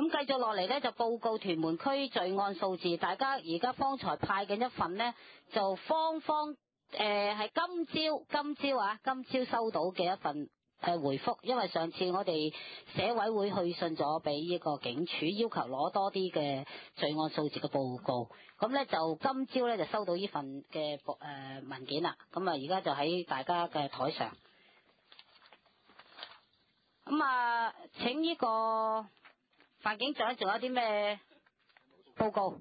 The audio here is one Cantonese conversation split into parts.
咁繼續落嚟呢，就報告屯門區罪案數字。大家而家方才派緊一份呢，就係今朝收到嘅一份回覆，因為上次我哋社委會去信咗俾呢個警署，要求攞多啲嘅罪案數字嘅報告。咁呢，就今朝呢，就收到呢份嘅文件啦。咁啊而家就喺大家嘅台上。咁啊，請呢個范警長仲有啲咩報告？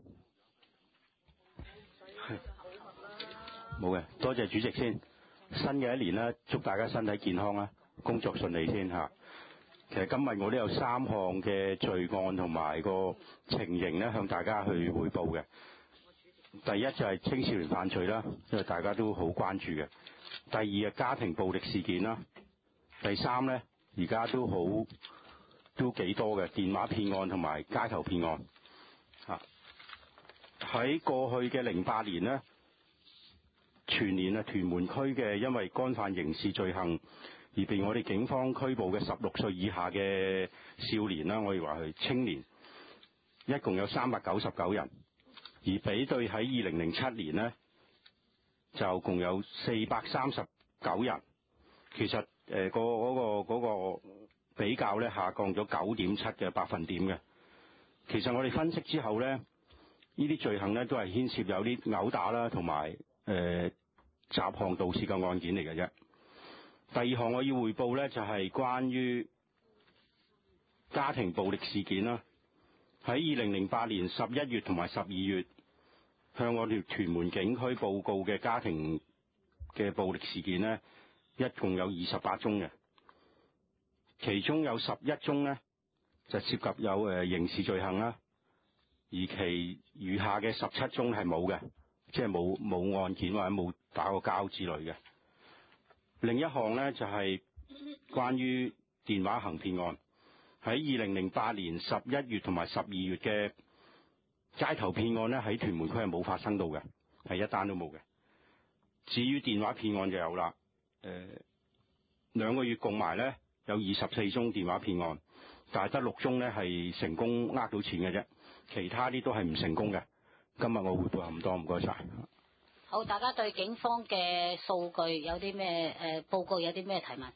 冇嘅，多謝主席先。新嘅一年咧，祝大家身體健康啦，工作順利先嚇。其實今日我都有3項嘅罪案同埋個情形咧，向大家去匯報嘅。第一就係青少年犯罪啦，因為大家都好關注嘅。第二係家庭暴力事件啦。第三咧，而家都幾多嘅電話騙案同埋街頭騙案嚇。喺過去嘅08年咧，全年啊，屯門區嘅因為干犯刑事罪行而被我哋警方拘捕嘅16歲以下嘅少年啦，我哋話係青年，一共有399人，而比對喺2007年呢，就共有439人。其實嗰個比較咧下降咗9.7嘅百分點嘅。其實我哋分析之後咧，呢啲罪行咧都係牽涉有啲毆打啦，同埋雜項盜竊嘅案件嚟嘅啫。第二項我要匯報咧就係關於家庭暴力事件啦。喺2008年11月同埋12月向我哋屯門警區報告嘅家庭嘅暴力事件咧，一共有28宗嘅，其中有11宗咧就涉及有刑事罪行啦，而其餘下嘅17宗係冇嘅，即係冇案件或者冇打過交之類嘅。另一項咧就係關於電話行騙案，喺2008年11月同埋12月嘅街頭騙案咧，喺屯門區係冇發生到嘅，係一單都冇嘅。至於電話騙案就有啦，2個月共埋咧有24宗電話騙案，但係得6宗咧係成功呃到錢嘅啫，其他啲都係唔成功嘅。今日我匯報咁多，唔該晒。 好，大家對警方嘅數據有啲咩報告有啲咩提問？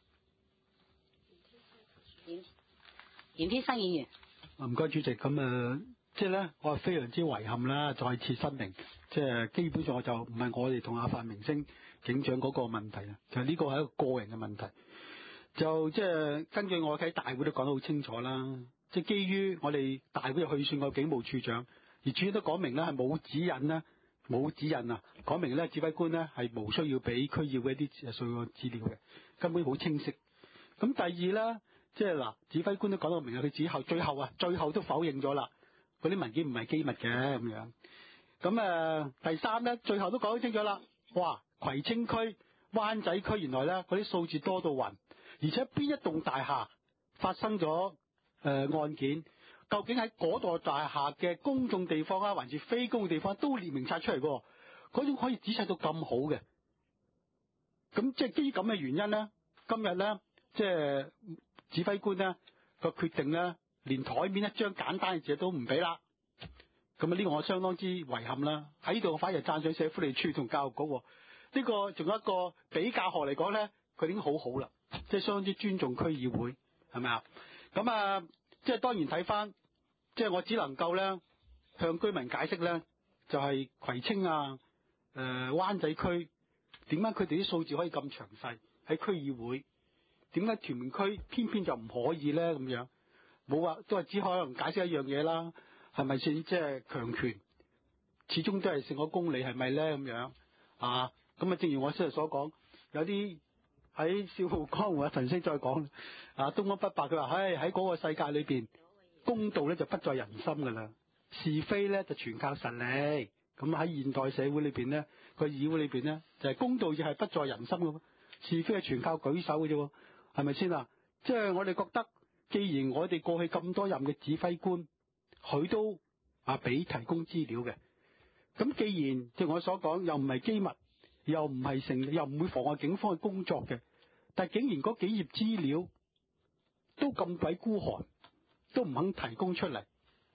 嚴天生議員。 唔該主席，咁即係咧，我係非常之遺憾啦，再次申明，即係基本上就唔係我哋同阿范明星警長嗰個問題啊，就呢個係一個個人嘅問題。就即係根據我喺大會都講得好清楚啦，即係基於我哋大會去信個警務處長，而主都講明咧係冇指引啦。冇指引啊！講明咧，指揮官咧係無需要俾區議會一啲數據資料嘅，根本好清晰。咁第二咧，即係嗱，指揮官都講到明啊，佢最後都否認咗啦，嗰啲文件唔係機密嘅咁樣。咁第三咧，最後都講得清楚啦。哇！葵青區、灣仔區原來咧嗰啲數字多到暈，而且邊一棟大廈發生咗案件？究竟喺嗰座大廈嘅公眾地方啊，還是非公眾地方都列明晒出嚟喎？嗰種可以仔細到咁好嘅，咁即係基於咁嘅原因咧，今日咧即係指揮官咧個決定咧，連台面一張簡單嘅字都唔俾啦。咁呢個我相當之遺憾啦。喺呢度我反而讚賞社福利署同教育局喎。呢個仲有一個比較學嚟講咧，佢已經好好啦，即係相當之尊重區議會，係咪啊？咁即係當然睇翻。即係我只能夠咧向居民解釋咧，就係葵青灣仔區點解佢哋啲數字可以咁詳細喺區議會，點解屯門區偏偏就唔可以咧咁樣？冇話都係只可能解釋一樣嘢啦，係咪先？即係強權始終都係勝過公理，係咪咧咁樣啊？咁正如我先日所講，有啲喺笑傲江湖陳星再講東方不敗，佢話喺嗰個世界裏邊。公道咧就不在人心噶啦，是非咧就全靠實力。咁喺現代社會裏邊咧，個議會裏邊咧就係公道，亦係不在人心噶，是非係全靠舉手嘅啫，係咪先啊？即係我哋覺得，既然我哋過去咁多任嘅指揮官，佢都俾提供資料嘅，咁既然即係我所講，又唔係機密，又唔係又唔會妨礙警方嘅工作嘅，但係竟然嗰幾頁資料都咁鬼孤寒。都唔肯提供出嚟，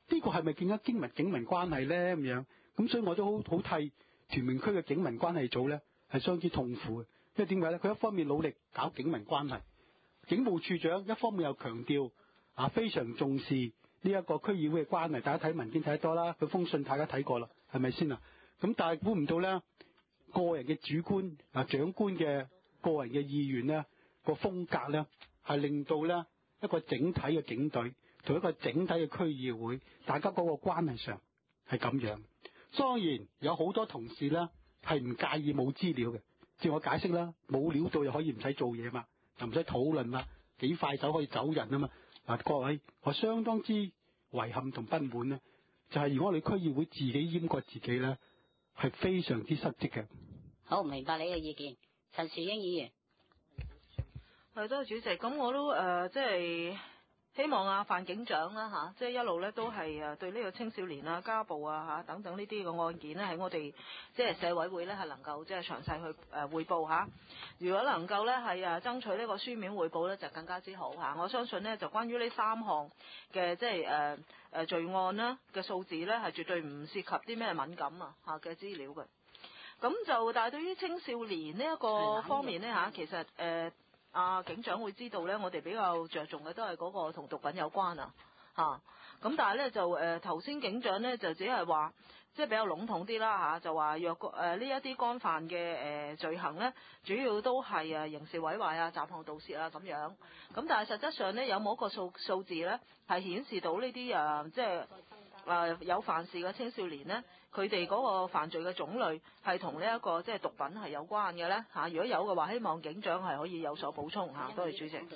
呢個係咪更加警民關係咧咁樣？咁所以我都好替屯門區嘅警民關係組咧係相當之痛苦嘅，因為點解咧？佢一方面努力搞警民關係，警務處長一方面又強調非常重視呢一個區議會嘅關係。大家睇文件睇得多啦，佢封信大家睇過啦，係咪先啊？咁但係估唔到咧，個人嘅主觀長官嘅個人嘅意願咧，個風格咧係令到咧一個整體嘅警隊同一個整體嘅區議會，大家嗰個關係上係咁樣。當然有好多同事咧係唔介意冇資料嘅，照我解釋啦，冇料到又可以唔使做嘢嘛，又唔使討論啦，幾快手可以走人啊嘛。各位，我相當之遺憾同不滿咧，就係如果我哋區議會自己閹割自己咧，係非常之失職嘅。 好，明白你嘅意見，陳樹英議員。 係，多謝主席。咁我都即係希望范警長啦嚇，即係一路咧都係對呢個青少年啊、家暴啊等等呢啲嘅案件咧，喺我哋即係社委會咧係能夠即係詳細去匯報嚇。如果能夠咧係爭取呢個書面匯報咧，就更加之好嚇。我相信呢，就關於呢3項嘅即係罪案啦嘅數字咧，係絕對唔涉及啲咩敏感嘅資料嘅。咁就但係對於青少年呢一個方面咧嚇，其實警長會知道咧，我哋比較着重嘅都係嗰個同毒品有關咁但係咧就頭先警長咧就只係話即係比較籠統啲啦就話若果呢一啲干犯嘅罪行咧，主要都係刑事毀壞雜項盜竊咁樣。咁但係實質上咧有冇一個數字咧係顯示到呢啲即係有犯事嘅青少年咧，佢哋嗰個犯罪嘅種類係同呢一個即係毒品係有關嘅咧如果有嘅話，希望警長係可以有所補充多謝主席。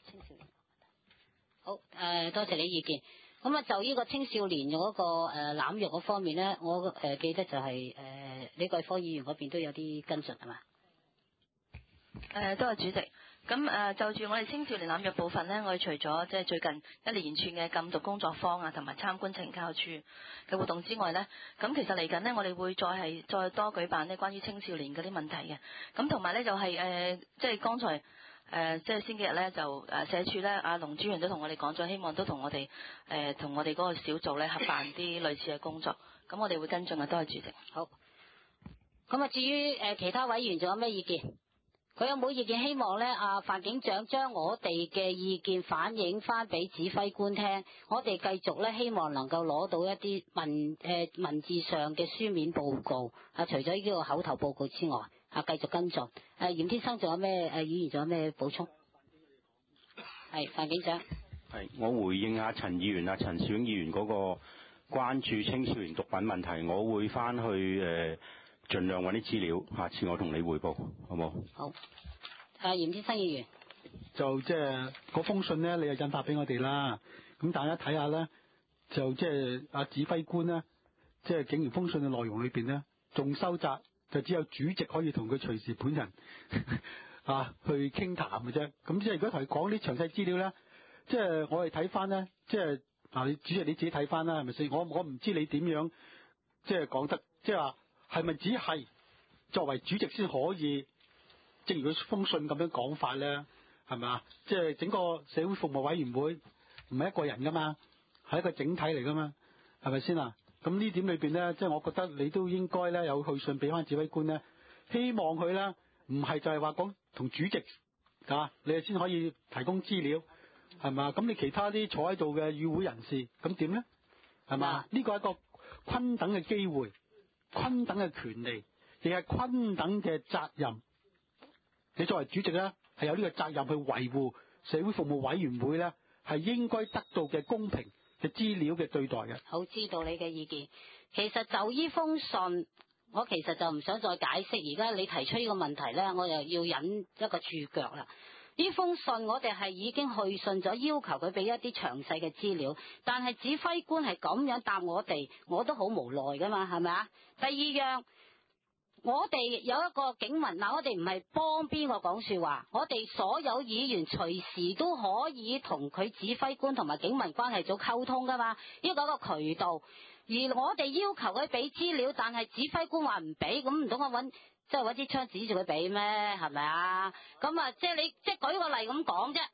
好，多謝你意見。咁就呢個青少年嗰個濫藥嗰方面咧，我記得就係李桂芳議員嗰邊都有啲跟進係嘛？ 多謝主席。咁就住我哋青少年濫藥部分呢，我哋除咗即係最近一連串嘅禁毒工作坊同埋參觀懲教處嘅活動之外呢，咁其實嚟緊呢，我哋會再多舉辦呢關於青少年嗰啲問題嘅。咁同埋呢，就係即係剛才即係先幾日呢，就社署呢，阿龍主任都同我哋講咗，希望都同我哋同我哋嗰個小組呢合辦啲類似嘅工作。咁我哋會跟進嘅，多謝主席。 好。咁至於其他委員仲有咩意見？佢有冇意見？希望咧，范警長將我哋嘅意見反映翻俾指揮官聽，我哋繼續咧，希望能夠攞到一啲文字上嘅書面報告。除咗呢個口頭報告之外，繼續跟進。嚴天生仲有咩議員仲有咩補充？係范警長。 係，我回應下陳議員陳小英議員嗰個關注青少年毒品問題，我會翻去盡量揾啲資料，下次我同你匯報，好冇？好。 嚴天生議員就即係嗰封信咧，你就印發俾我哋啦。咁大家睇下咧，就即係指揮官咧，即係竟然封信嘅內容裏邊咧，仲收窄，就只有主席可以同佢隨時本人去傾談嘅啫。咁即係如果同佢講啲詳細資料咧，即係我哋睇翻咧，即係你主席你自己睇翻啦，係咪先？我唔知你點樣即係講得，即係話。係咪只係作為主席先可以，正如佢封信咁樣講法咧？係咪啊？即係整個社會服務委員會唔係一個人噶嘛，係一個整體嚟噶嘛，係咪先啊？咁呢點裏邊咧，即係我覺得你都應該咧有去信俾翻指揮官咧，希望佢咧唔係就係話講同主席你哋先可以提供資料，係咪啊？咁你其他啲坐喺度嘅與會人士咁點咧？係嘛？呢個係一個均等嘅機會。均等嘅權利，亦係均等嘅責任。你作為主席咧，係有呢個責任去維護社會服務委員會咧，係應該得到嘅公平嘅資料嘅對待嘅。 好，知道你嘅意見。其實就呢封信，我其實就唔想再解釋。而家你提出呢個問題咧，我又要引一個注腳啦。呢封信我哋係已經去信咗，要求佢俾一啲詳細嘅資料，但係指揮官係咁樣答我哋，我都好無奈噶嘛，係咪啊？第二樣，我哋有一個警民，我哋唔係幫邊個講說話，我哋所有議員隨時都可以同佢指揮官同埋警民關係組溝通噶嘛，呢個一個渠道。而我哋要求佢俾資料，但係指揮官話唔俾，咁唔通我揾支槍指住佢俾咩？係咪啊？咁即係你即係舉個例咁講啫。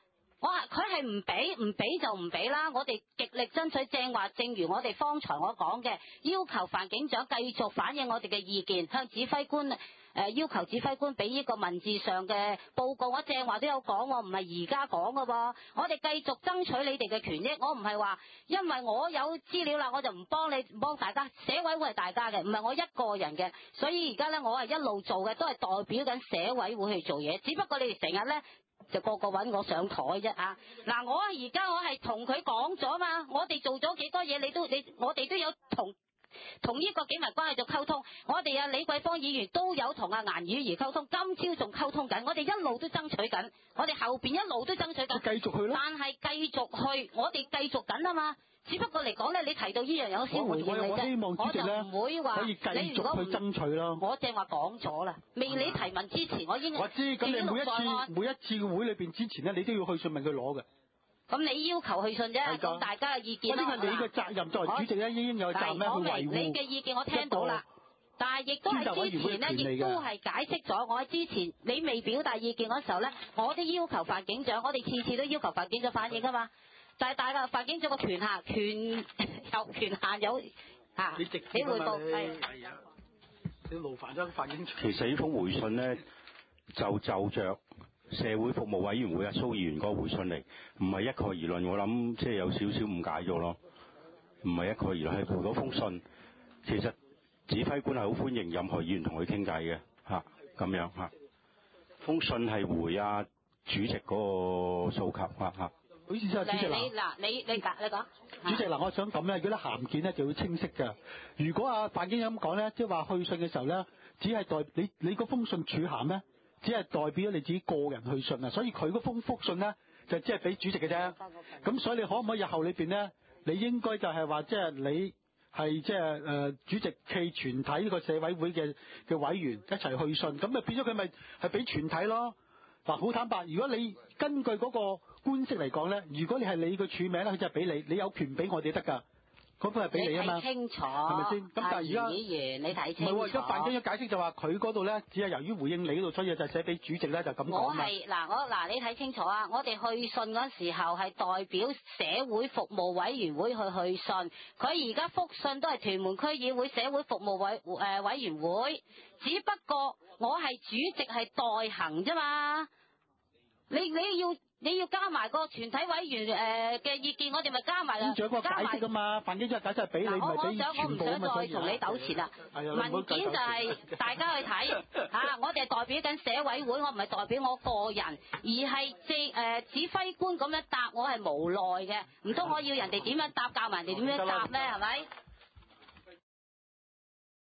佢係唔俾就唔俾啦。我哋極力爭取，正如我哋方才我講嘅，要求范警長繼續反映我哋嘅意見，向指揮官要求指揮官俾呢個文字上嘅報告。我正話都有講，唔係而家講㗎喎。我哋繼續爭取你哋嘅權益。我唔係話因為我有資料啦，我就唔幫大家。社委會係大家嘅，唔係我一個人嘅。所以而家呢，我係一路做嘅，都係代表緊社委會去做嘢。只不過你哋成日呢，就個揾我上台啫啊！嗱，我係同佢講咗嘛，我哋做咗幾多嘢，我哋都有同呢個警民關係做溝通。我哋李桂芳議員都有同顏婉兒溝通，今朝仲溝通緊。我哋一路都爭取緊，我哋後邊一路都爭取緊， 繼續去咯。 但係繼續去，我哋繼續緊啊嘛。只不過嚟講咧，你提到呢樣有少回應你啫， 我希望主席咧我就唔會話可以繼續去爭取咯。 我正話講咗啦，未你提問之前，我知咁你每一次會裏邊之前咧，你都要去信問佢攞嘅。 咁你要求去信啫，咁大家嘅意見咯。 呢個你嘅責任作為主席咧，應有責任去維護。 你嘅意見我聽到啦，但係亦都係之前咧，亦都係解釋咗。我喺之前你未表達意見嗰時候咧，我都要求范警長，我哋次次都要求范警長反映㗎嘛。但係大家范警長個權限有嚇，你匯報係。 你勞煩咗范警長。 其實呢封回信咧，就着社會服務委員會蘇議員嗰個回信嚟，唔係一概而論。我諗即係有少少誤解咗咯，唔係一概而論。係嗰封信，其實指揮官係好歡迎任何議員同佢傾偈嘅嚇，咁樣嚇。封信係回主席嗰個訴求嚇。 好意思啊，主席你講。 主席我想咁咧，如果啲函件咧就要清晰嘅。如果范警長咁講咧，即係話去信嘅時候咧，只係代你嗰封信署函咧，只係代表咗你自己個人去信啊。所以佢嗰封覆信咧，就只係俾主席嘅啫。咁所以你可唔可以日後裏邊咧，你應該就係話即係你係即係主席暨全體呢個社委會嘅委員一齊去信，咁咪變咗佢咪係俾全體咯。嗱，好坦白，如果你根據嗰個官式嚟講咧，如果你係你個署名咧，佢就係俾你，你有權俾我哋得㗎，嗰份係俾你啊嘛。 你睇清楚， 係咪先？咁但係而家議員你睇清楚。 唔係喎，而家范警長解釋就話佢嗰度咧，只係由於回應你嗰度，所以就寫俾主席咧，就咁講啊。 你睇清楚啊！我哋去信嗰時候係代表社會服務委員會去信，佢而家覆信都係屯門區議會社會服務委員會，只不過我係主席係代行啫嘛。你要加埋個全體委員嘅意見，我哋咪加埋啦。 警長個解釋㗎嘛，范警長解釋係俾你，唔係俾全部啊嘛。 我唔想再同你糾纏啦。文件就係大家去睇嚇，我哋係代表緊社委會，我唔係代表我個人，而係指揮官咁樣答我係無奈嘅，唔通我要人哋點樣答，教埋人哋點樣答咩？係咪？